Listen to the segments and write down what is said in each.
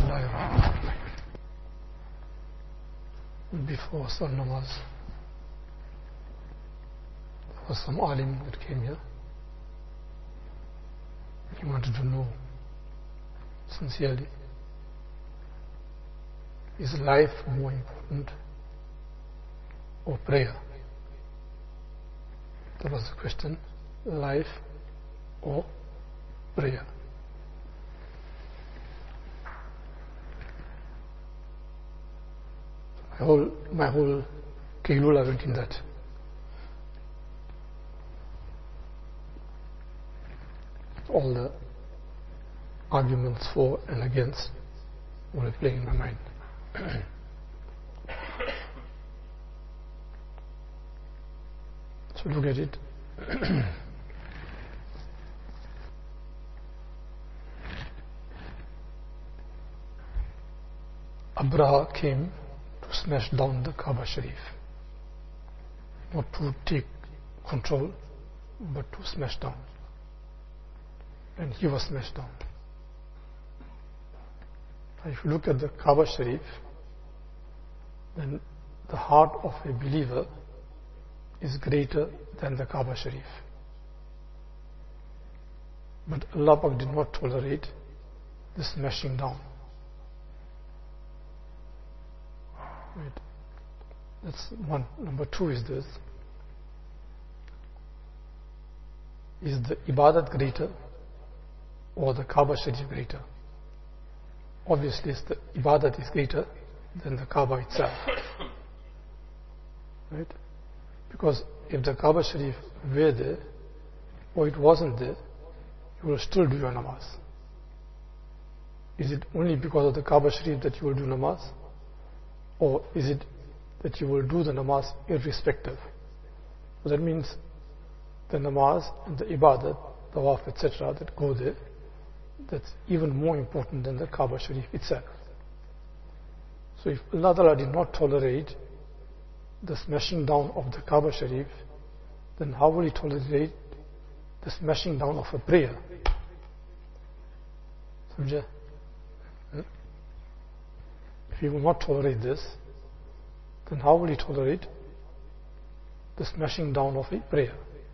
Bismillahirrahmanirrahim. Before Salah Namaz, there was some alim that came here. He wanted to know sincerely, is life more important or prayer? That was the question. Life or prayer? My whole Kailula went in that. All the arguments for and against were playing in my mind. So look at it. Abraha came to smash down the Kaaba Sharif, not to take control, but to smash down. And he was smashed down. If you look at the Kaaba Sharif, then the heart of a believer is greater than the Kaaba Sharif. But Allah Pak did not tolerate the smashing down. Right. That's one. Number two is this. Is the Ibadat greater or the Kaaba Sharif greater? Obviously, the Ibadat is greater than the Kaaba itself. Right? Because if the Kaaba Sharif were there or it wasn't there, you will still do your namaz. Is it only because of the Kaaba Sharif that you will do namaz? Or is it that you will do the namaz irrespective? So that means the namaz and the ibadat, tawaf, etc. that go there, that's even more important than the Kaaba Sharif itself. So if Allah Ta'ala did not tolerate the smashing down of the Kaaba Sharif, then how will He tolerate the smashing down of a prayer? Samjha? If He will not tolerate this, then how will He tolerate the smashing down of a prayer?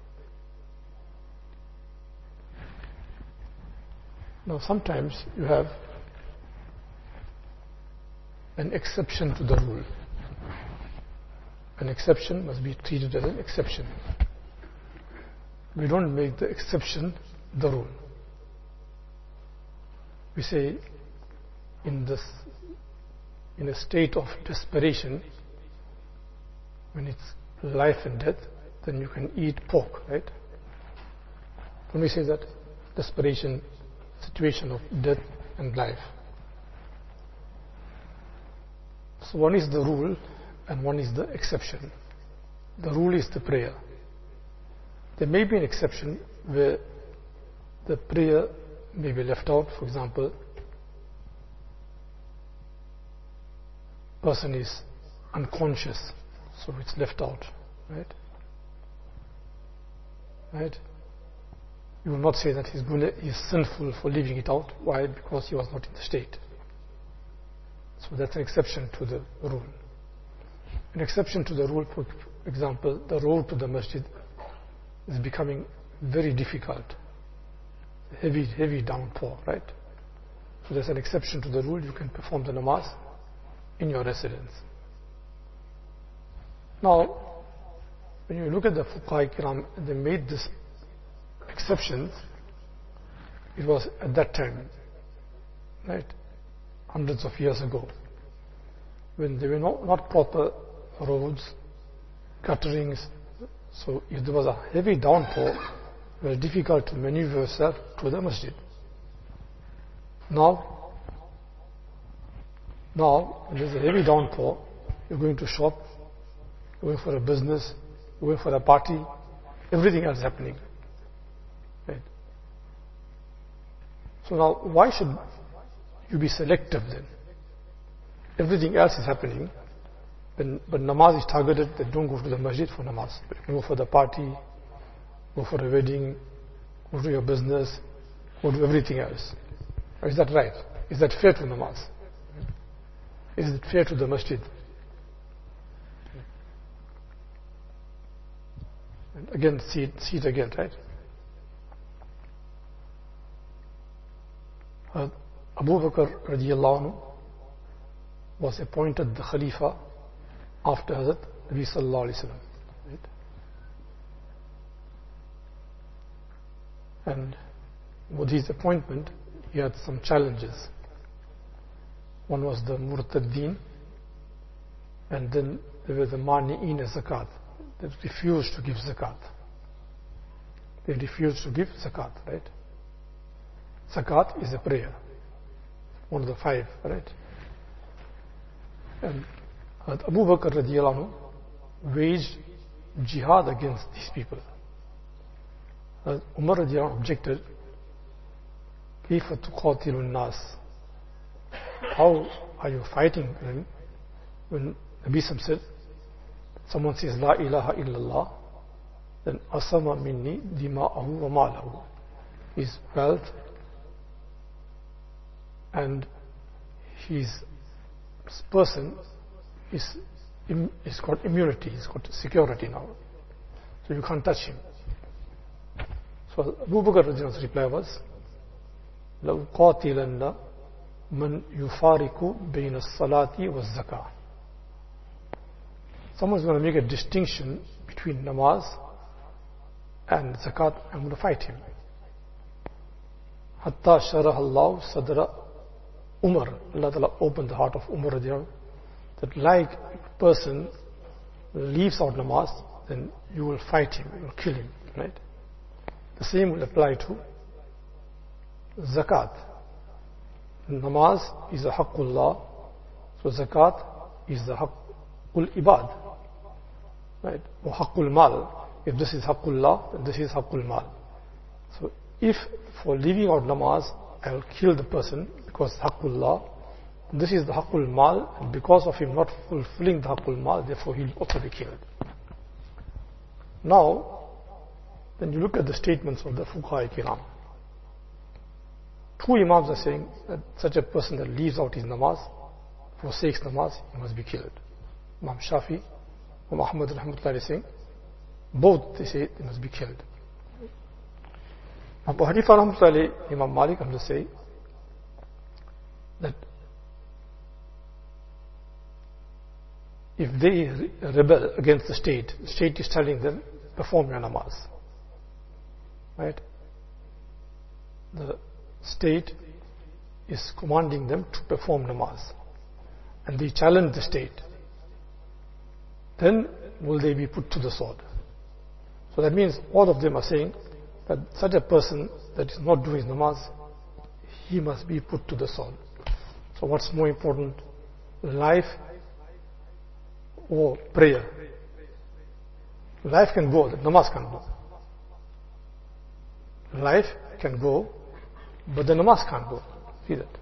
Now sometimes you have an exception to the rule. An exception must be treated as an exception. We don't make the exception the rule. We say in a state of desperation, when it's life and death, then you can eat pork, right? When we say that desperation, situation of death and life. So one is the rule and one is the exception. The rule is the prayer. There may be an exception where the prayer may be left out. For example, person is unconscious, so it's left out, right? Right? You will not say that he is sinful for leaving it out. Why? Because he was not in the state. So that's an exception to the rule. An exception to the rule, for example, the road to the masjid is becoming very difficult. Heavy downpour, right? So there's an exception to the rule. You can perform the namaz in your residence. Now, when you look at the Fuqaha Kiram, they made this exception. It was at that time, right? Hundreds of years ago, when there were not proper roads, gutterings. So if there was a heavy downpour, it was difficult to maneuver yourself to the masjid. Now when there's a heavy downpour, you're going to shop, you're going for a business, you're going for a party, everything else is happening. Right? So now, why should you be selective then? Everything else is happening, but namaz is targeted, then don't go to the masjid for namaz. But you can go for the party, go for a wedding, go to your business, go to everything else. Or is that right? Is that fair to namaz? Is it fair to the masjid? And again, see it again, right? Abu Bakr radiallahu anhu was appointed the Khalifa after Hazrat Nabi sallallahu alayhi wa sallam. Right? And with his appointment, he had some challenges. One was the Murtaddeen, and then there were the Mani'een zakat. They refused to give zakat. They refused to give zakat, right? Zakat is a prayer, one of the 5, right? And Abu Bakr radiallahu anhu waged jihad against these people. Umar radiallahu anhu objected, كيف تقاتل الناس? How are you fighting them? When Nabi said, someone says La ilaha illallah, then asama minni dima'ahu wa malahu, his wealth and his person is got immunity, he's got security now, so you can't touch him. So Abu Bakr's reply was, لو قاتلن من يفارق بين الصلاة والزكاة. Someone's going to make a distinction between namaz and zakat. I'm going to fight him. Hatta sharah Allah sadra Umar. Allah Ta'ala opened the heart of Umar radiallahu, that like a person leaves out namaz, then you will fight him, you will kill him, right? The same will apply to zakat. Namaz is a haqqullah, so zakat is the haqqul ibad, right? Or haqqul mal. If this is haqqullah, then this is haqqul mal. So if for leaving out namaz I will kill the person because haqqullah, this is the haqqul mal, and because of him not fulfilling the haqqul mal, therefore he will also be killed. Now, when you look at the statements of the fuqaha kiram, 2 imams are saying that such a person that leaves out his namaz, forsakes namaz, he must be killed. Imam Shafi, Imam Ahmad rahmatullah is saying, both they say they must be killed. Abu Hanifa rahmatullah, Imam Malik comes to say that if they rebel against the state is telling them, perform your namaz. Right? The state is commanding them to perform namaz, and they challenge the state, then will they be put to the sword? So that means all of them are saying that such a person that is not doing namaz, he must be put to the sword. So what's more important, life or prayer? Life can go, the namaz can't go. Life can go, but the namaz can't go. See that?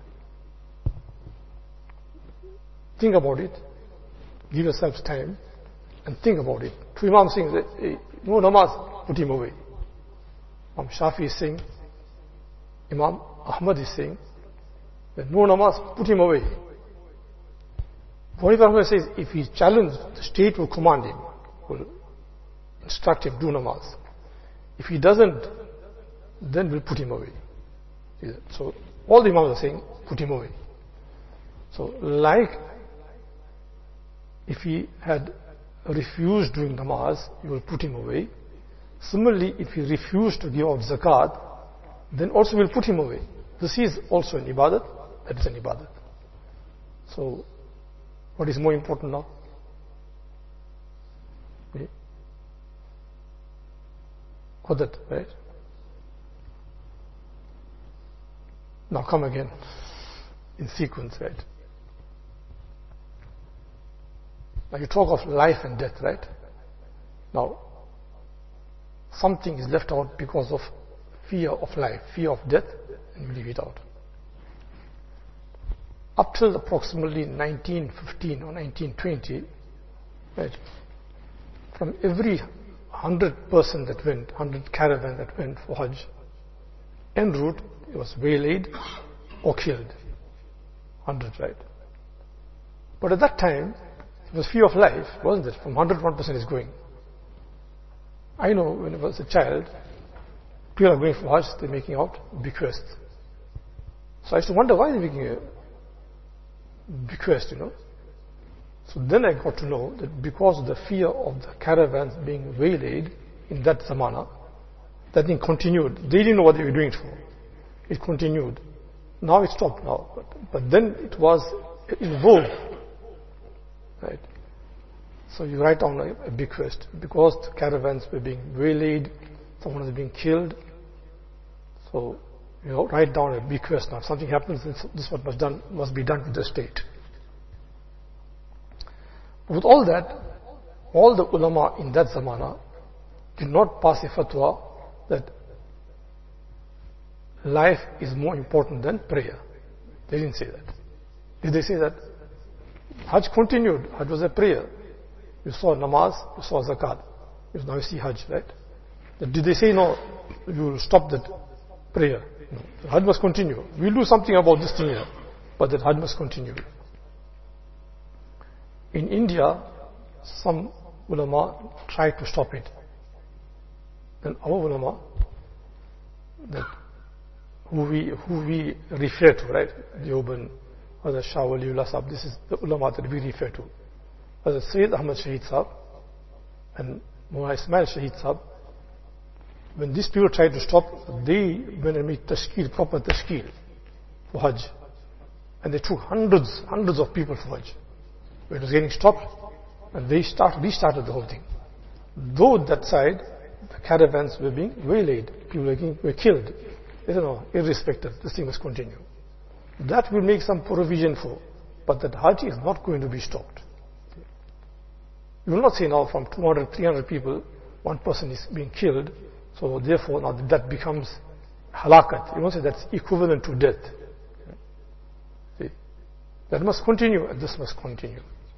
Think about it. Give yourself time and think about it. 2 imams saying that, hey, no namaz, put him away. Imam Shafi is saying, Imam Ahmad is saying that no namaz, put him away. What if Ahmad says, if he challenges, the state will command him, will instruct him, do namaz. If he doesn't, then we'll put him away. So all the imams are saying, put him away. So like if he had refused doing namaz, you will put him away. Similarly, if he refused to give out zakat, then also we'll put him away. This is also an ibadat, that is an ibadat. So what is more important now? Okay. Or that, right? Now come again in sequence, right? Now you talk of life and death, right? Now something is left out because of fear of life, fear of death, and you leave it out. Up till approximately 1915 or 1920, right, from every 100 person that went, 100 caravan that went for Hajj, en route it was waylaid or killed. 100, right? But at that time, it was fear of life, wasn't it? From 101% is going. I know when I was a child, people are going for Hajj, they're making out bequest. So I used to wonder why they're making a bequest, So then I got to know that because of the fear of the caravans being waylaid in that zamana, that thing continued. They didn't know what they were doing it for. It continued. Now it stopped now. But then it was in vogue. Right? So you write down a bequest. Because the caravans were being waylaid, someone was being killed. So, write down a bequest now. If something happens, this is what must be done with the state. With all that, all the ulama in that zamana did not pass a fatwa that life is more important than prayer. They didn't say that. Did they say that? Hajj continued. Hajj was a prayer. You saw namaz, you saw zakat. Now you see Hajj, right? Did they say no, you will stop that prayer? No. The Hajj must continue. We'll do something about this thing here, but that Hajj must continue. In India, some ulama tried to stop it. Then our ulama, that who we refer to, right? Deoband, or the Shah Waliullah Sahib, this is the ulama that we refer to. As Sayyid Ahmad Shahid Sahib and Mullah Ismail Shahid Sahib, when these people tried to stop, they went and made tashkil, proper tashkil for Hajj. And they took hundreds of people for Hajj. It was getting stopped, and they restarted the whole thing. Though that side, the caravans were being waylaid, people were killed. They said, no, irrespective, this thing must continue. That will make some provision for, but that Hajj is not going to be stopped. You will not say now from 200, 300 people, one person is being killed, so therefore now that becomes halakat. You won't say that's equivalent to death. See, that must continue, and this must continue.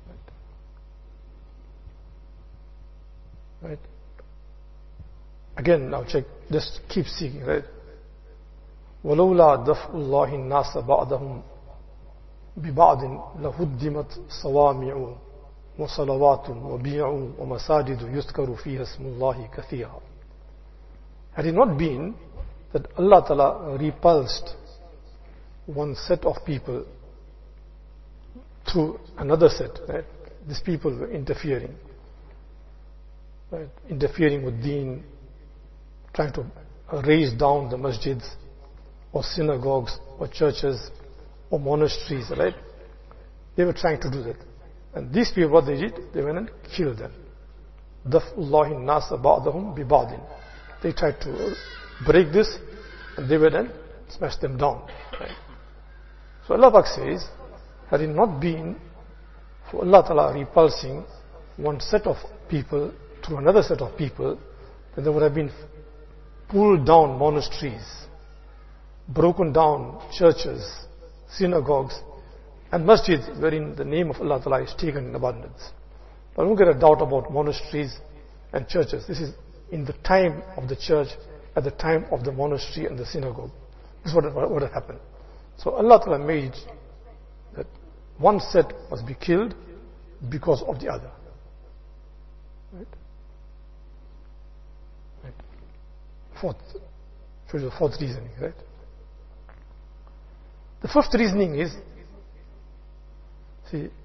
Right? Again, now check, just keep seeking, right? وَلَوْلَا دَفْءُ اللَّهِ النَّاسَ بَعْدَهُمْ بِبَعْدٍ لَهُدِّمَتْ صَوَامِعُ وَصَلَوَاتٌ وَبِيعٌ وَمَسَاجِدُ يُذْكَرُ فِيهَا اسْمُ اللَّهِ كَثِيرًا. Had it not been that Allah Ta'ala repulsed one set of people through another set, right? These people were interfering. Right? Interfering with deen, trying to raise down the masjids or synagogues or churches or monasteries, right? They were trying to do that. And these people, what they did, they went and killed them. Daf'ullahi nasa ba'dahum bi ba'din. They tried to break this, and they went and smashed them down. Right? So Allah Pak says, had it not been for Allah Ta'ala repulsing one set of people through another set of people, then there would have been pulled down monasteries, broken down churches, synagogues, and masjids wherein the name of Allah Ta'ala is taken in abundance. Now don't get a doubt about monasteries and churches. This is in the time of the church, at the time of the monastery and the synagogue. This is what had happened. So Allah Ta'ala made that one set must be killed because of the other. Right? Right. Fourth reasoning, right? The fifth reasoning is, see,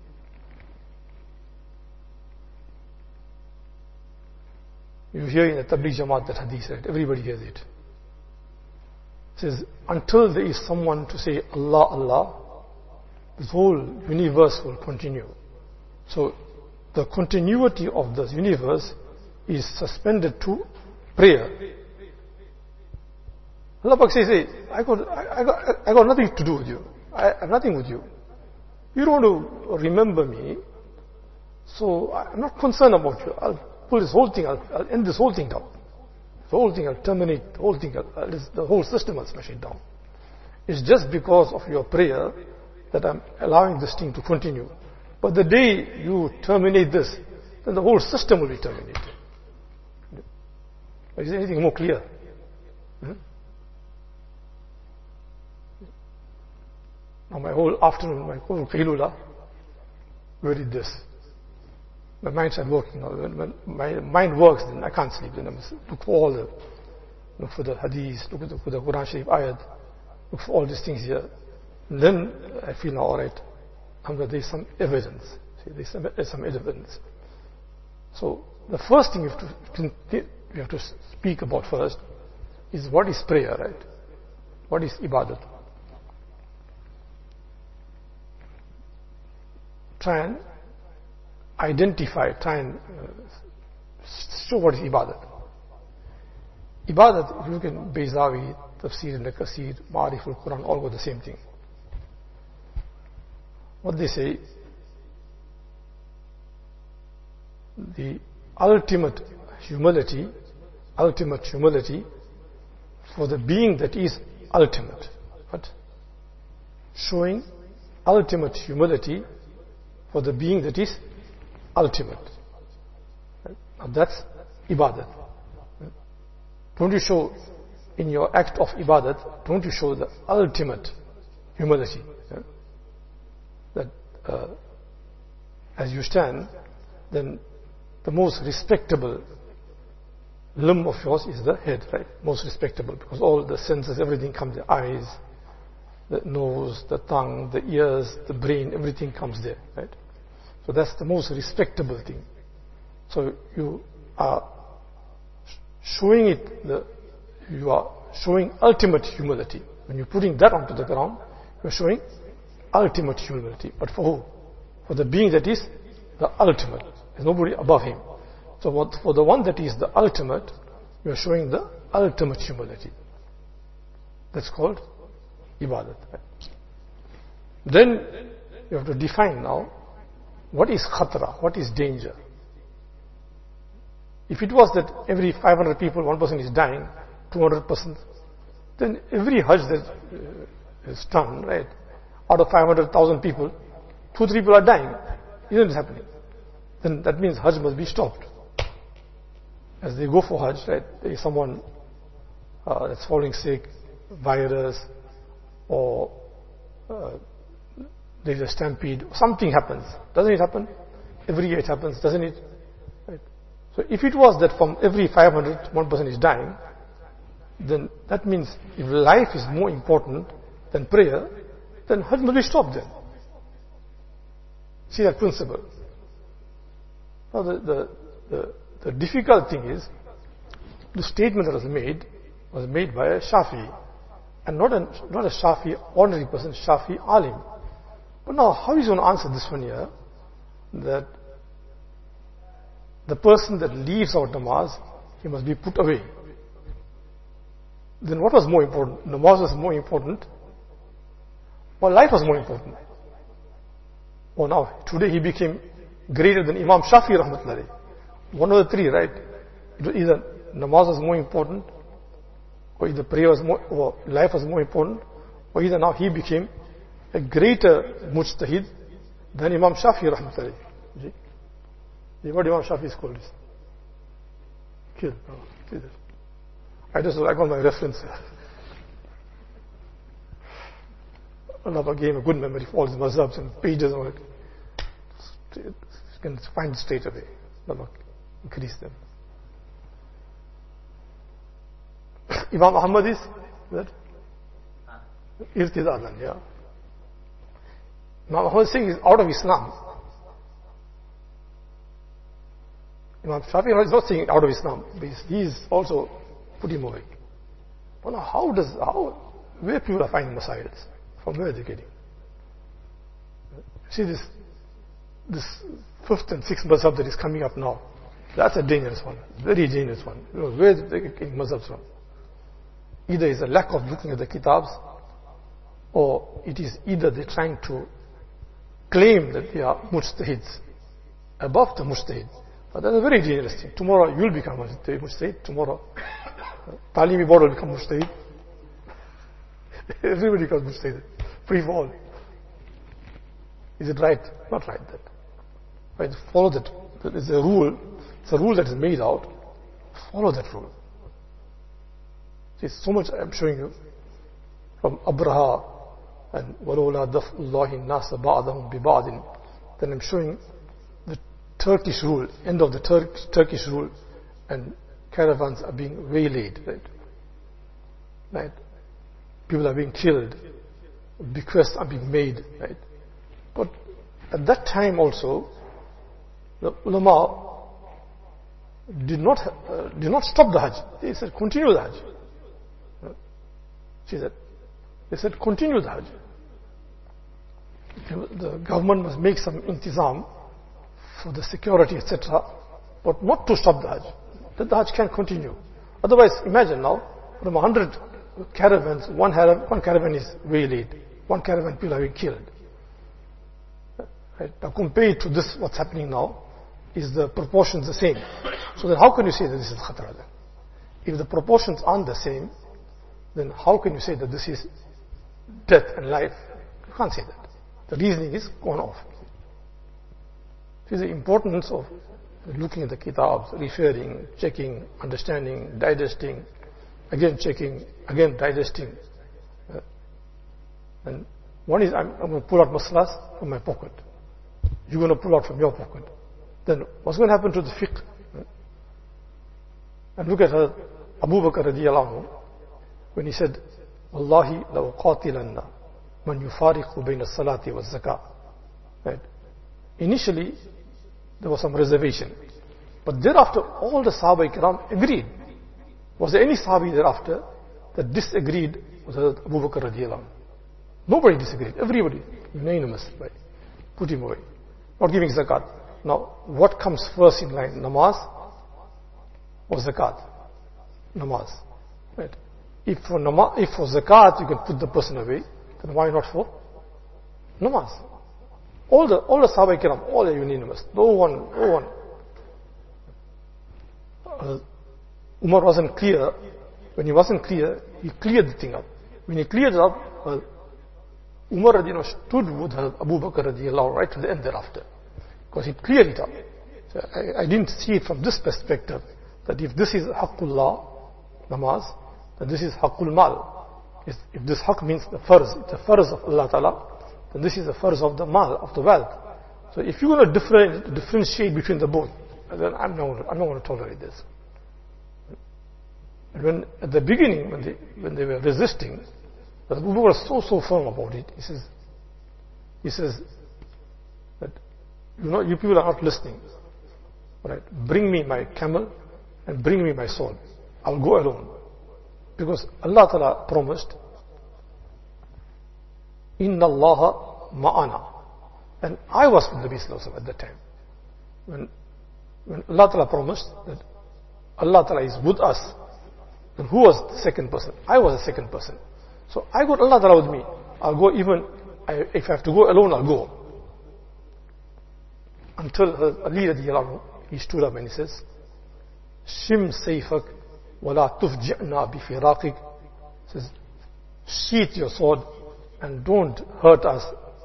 you hear in the Tabligh Jamaat that hadith, right? Everybody hears it. It says, until there is someone to say Allah, Allah, this whole universe will continue. So the continuity of this universe is suspended to prayer. Allah Pak says, hey, I got nothing to do with you. I have nothing with you. You don't want to remember me, so I'm not concerned about you. I'll pull this whole thing, I'll end this whole thing down. The whole thing, I'll terminate, the whole thing, the whole system, I'll smash it down. It's just because of your prayer that I'm allowing this thing to continue. But the day you terminate this, then the whole system will be terminated. Is there anything more clear? Now my whole afternoon, my whole Qailula, where did this? My mind started working. When my mind works, then I can't sleep. Then I must look for all the, look for the hadith, look for the Quran Sharif ayat, look for all these things here. And then I feel now, alright, there's some evidence. See, there's some evidence. So the first thing we have to speak about first is what is prayer, right? What is ibadat? Try and identify, try and show what is ibadat. Ibadat, if you look at Bayzawi, Tafsir and Kasir, Ma'arif al-Quran, all go the same thing. What they say, the ultimate humility for the being that is ultimate. What? Showing ultimate humility for the being that is ultimate. Right? Now that's ibadat. Right? Don't you show in your act of ibadat, don't you show the ultimate humility? Right? That as you stand, then the most respectable limb of yours is the head, right? Most respectable, because all the senses, everything comes there. Eyes, the nose, the tongue, the ears, the brain, everything comes there, right? So that's the most respectable thing. So you are showing you are showing ultimate humility. When you're putting that onto the ground, you're showing ultimate humility. But for who? For the being that is the ultimate. There's nobody above him. So for the one that is the ultimate, you are showing the ultimate humility. That's called ibadat. Then you have to define now what is khatra, what is danger. If it was that every 500 people, one person is dying, 200%, then every Hajj that is done, right, out of 500,000 people, 2-3 people are dying. Isn't it happening? Then that means Hajj must be stopped. As they go for Hajj, right, there is someone that's falling sick, virus, or there is a stampede, something happens. Doesn't it happen? Every year it happens, doesn't it? Right. So if it was that from every 500, one person is dying, then that means if life is more important than prayer, then Hajj must be stopped then. See that principle. Now the difficult thing is, the statement that was made by a Shafi, and not a Shafi ordinary person, Shafi alim. But now, how is he going to answer this one here? That the person that leaves out namaz, he must be put away. Then what was more important? Namaz was more important, or life was more important? Oh, now, today he became greater than Imam Shafi rahmatullahi. One of the three, right? It was either namaz was more important, or either prayer was more, or life was more important, or either now he became a greater mujtahid than Imam Shafi rahmatullahi. What Imam Shafi is called? Kill. I got my reference. Allah gave a good memory for all his mazhabs and pages on it. You can find it straight away. Allah increase them. Imam Ahmad is that? Irtidadan, yeah. Imam Ahmad is saying is out of Islam. Imam Shafi is not saying out of Islam, but he is also put him away. But now where people are finding masails? From where are they getting? See this fifth and sixth mazhab that is coming up now. That's a dangerous one, very dangerous one. You know, where are they getting mazhabs from? Either it's a lack of looking at the kitabs, or it is either they're trying to claim that they are mujtahids, above the mujtahid. But that's a very dangerous thing. Tomorrow you'll become a mujtahid. Tomorrow Talimi board will become mujtahid. Everybody becomes mujtahid. Free for all. Is it right? Not right that. Right? Follow that. It's a rule. It's a rule that is made out. Follow that rule. See, so much I'm showing you from Abraha and وَلَوْلَا دَفْءُ اللَّهِ النَّاسَ بَعْضَهُمْ بِبَعْضٍ then I'm showing the Turkish rule, end of the Turkish rule, and caravans are being waylaid, right? Right? People are being killed, bequests are being made, right? But at that time also, the ulama did not stop the Hajj. They said continue the Hajj. See that? They said continue the Hajj. The government must make some intizam for the security, etc., but not to stop the Hajj. That the Hajj can continue. Otherwise, imagine now, from 100 caravans, one caravan is waylaid, one caravan people are being killed. Right? Now compared to this, what's happening now, is the proportions the same. So then how can you say that this is khatara then? If the proportions aren't the same, then how can you say that this is death and life? You can't say that. The reasoning is gone off. This is the importance of looking at the kitabs, referring, checking, understanding, digesting, again checking, again digesting. And one is I'm going to pull out masalas from my pocket. You're going to pull out from your pocket. Then what's going to happen to the fiqh? And look at Abu Bakr radiyallahu anhu, when he said, Wallahi la uqatilanna man yufariqu bayna salati wa zakah. Right? Initially, there was some reservation. But thereafter, all the Sahaba Ikram agreed. Was there any Sahabi thereafter that disagreed with Abu Bakr radiyallahu anhu? Nobody disagreed. Everybody, unanimous, right? Put him away. Not giving zakat. Now, what comes first in line? Namaz or zakat? Namaz. Right? If for zakat you can put the person away, then why not for namaz? All the Sahaba Kiram, all are unanimous. No one. Umar wasn't clear. When he wasn't clear, he cleared the thing up. When he cleared it up, Umar stood with Abu Bakr radiallahu right to the end thereafter. Because he cleared it up. So I didn't see it from this perspective, that if this is Haqqullah, namaz, then this is Haqqul Mal. If this Haqq means the farz of Allah Ta'ala, then this is the farz of the mal, of the wealth. So if you're going to differentiate between the both, then I'm not going to tolerate this. And when at the beginning, when they were resisting, Abu Bakr was so firm about it. He says that you people are not listening. Right? Bring me my camel and bring me my sword. I'll go alone. Because Allah Ta'ala promised, Inna Allah ma'ana. And I was with Nabi Sallallahu Alaihi Wasallam at that time. When Allah Ta'ala promised that Allah Ta'ala is with us, then who was the second person? I was the second person. So I got Allah Ta'ala with me. I'll go if I have to go alone, I'll go. Until Ali radiallahu anhu, he stood up and he says, Shim sayfak wa la tufji'na bi firaqik. Says, sheath your sword and don't hurt us.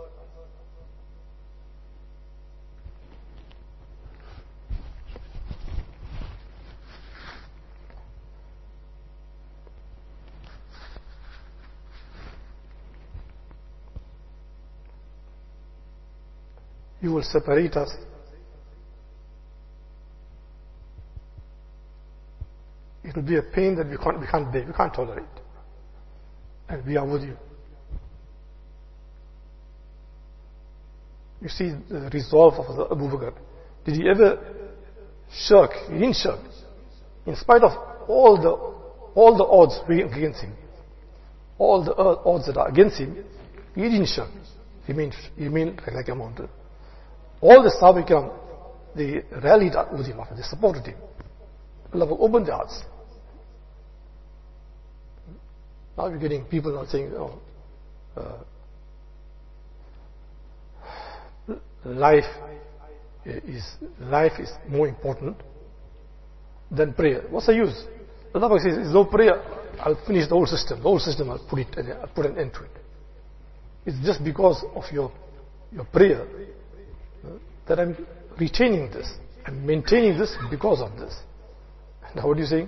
You will separate us. It will be a pain that we can't bear, we can't tolerate. And we are with you. You see the resolve of Abu Bakr. Did he ever shirk? He didn't shirk. In spite of all the odds against him, all the odds that are against him, he didn't shirk. He remained like a mountain. All the Sahaba Kiram, they rallied with him after, they supported him. Allah will open their hearts. Now we're getting people are saying, life is more important than prayer. What's the use? Allah says, there's no prayer, I'll finish the whole system. The whole system, I'll put an end to it. It's just because of your prayer that I'm retaining this. I'm maintaining this because of this. Now what are you saying?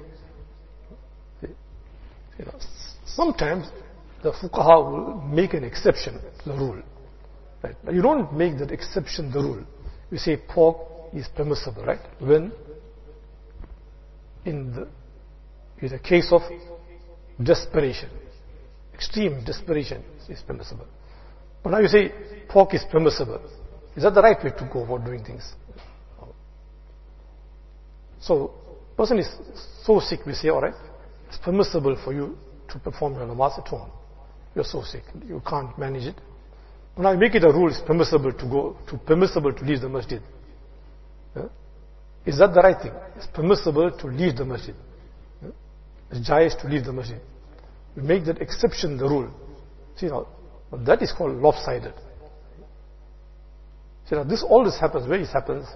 Sometimes the fuqaha will make an exception to the rule. Right? Now you don't make that exception the rule. You say pork is permissible, right? When in the case of desperation, extreme desperation is permissible. But now you say pork is permissible. Is that the right way to go about doing things? So, person is so sick, we say, all right, it's permissible for you to perform your namaz at home. You're so sick, you can't manage it. But now you make it a rule, it's permissible to leave the masjid. Yeah? Is that the right thing? It's permissible to leave the masjid. Yeah? It's jais to leave the masjid. You make that exception the rule. See now, that is called lopsided. See now, all this happens, where it happens,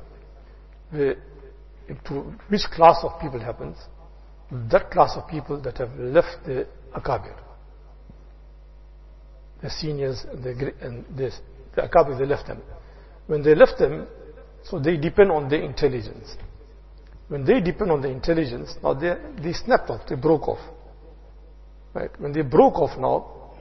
to which class of people happens? That class of people that have left the akabir. The seniors and the akabir, they left them. When they left them, so they depend on their intelligence. When they depend on the intelligence, now they snapped off, they broke off. Right? When they broke off now,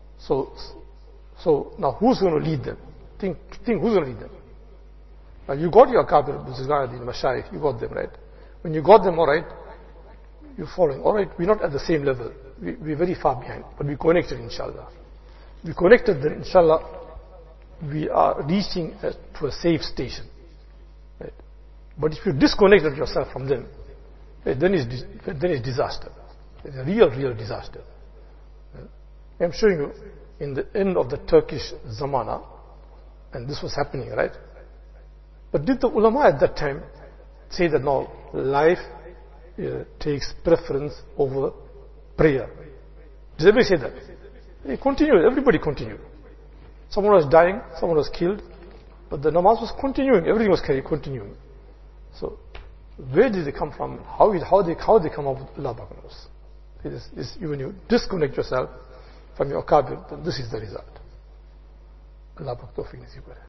so now who's going to lead them? Think who's going to lead them? Now you got your akabir, Buzurgan, Mashayikh, you got them, right? When you got them, all right, you're following. All right, we're not at the same level. We're very far behind, but we connected, inshallah. We connected, then inshallah, we are reaching to a safe station. Right? But if you disconnected yourself from them, right, then it's disaster. It's a real disaster. Right? I'm showing you in the end of the Turkish Zamana, and this was happening, right? But did the ulama at that time say that now life takes preference over prayer? Did everybody say that? They continued, everybody continued. Someone was dying, someone was killed, but the namaz was continuing, everything was continuing. So, where did they come from? How they come up with Allah knows. When you disconnect yourself from your akabir, then this is the result. Allah